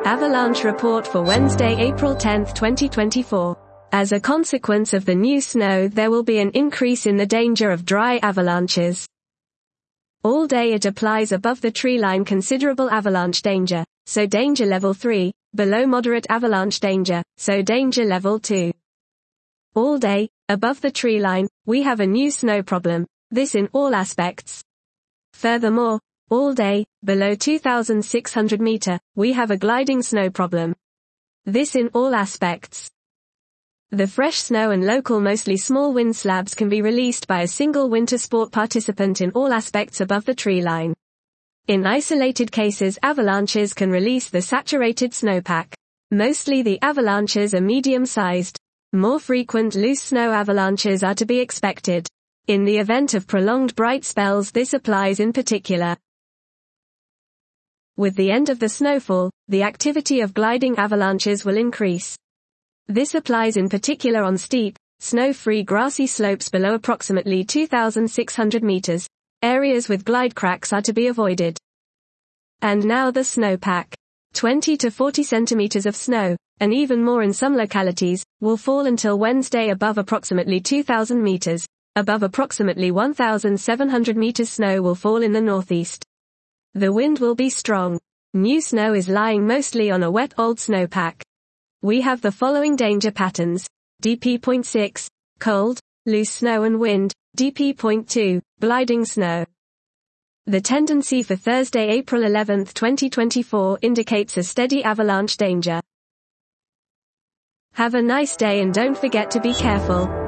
Avalanche report for Wednesday, April 10, 2024. As a consequence of the new snow, there will be an increase in the danger of dry avalanches. All day it applies above the tree line considerable avalanche danger, so danger level 3, below moderate avalanche danger, so danger level 2. All day, above the tree line, we have a new snow problem, this in all aspects. Furthermore, all day, below 2,600 meter, we have a gliding snow problem. This in all aspects. The fresh snow and local mostly small wind slabs can be released by a single winter sport participant in all aspects above the tree line. In isolated cases, avalanches can release the saturated snowpack. Mostly the avalanches are medium-sized. More frequent loose snow avalanches are to be expected. In the event of prolonged bright spells, this applies in particular. With the end of the snowfall, the activity of gliding avalanches will increase. This applies in particular on steep, snow-free grassy slopes below approximately 2,600 meters. Areas with glide cracks are to be avoided. And now the snowpack. 20 to 40 centimeters of snow, and even more in some localities, will fall until Wednesday above approximately 2,000 meters. Above approximately 1,700 meters snow will fall in the northeast. The wind will be strong. New snow is lying mostly on a wet old snowpack. We have the following danger patterns. DP.6, cold, loose snow and wind. DP.2, gliding snow. The tendency for Thursday, April 11, 2024 indicates a steady avalanche danger. Have a nice day and don't forget to be careful.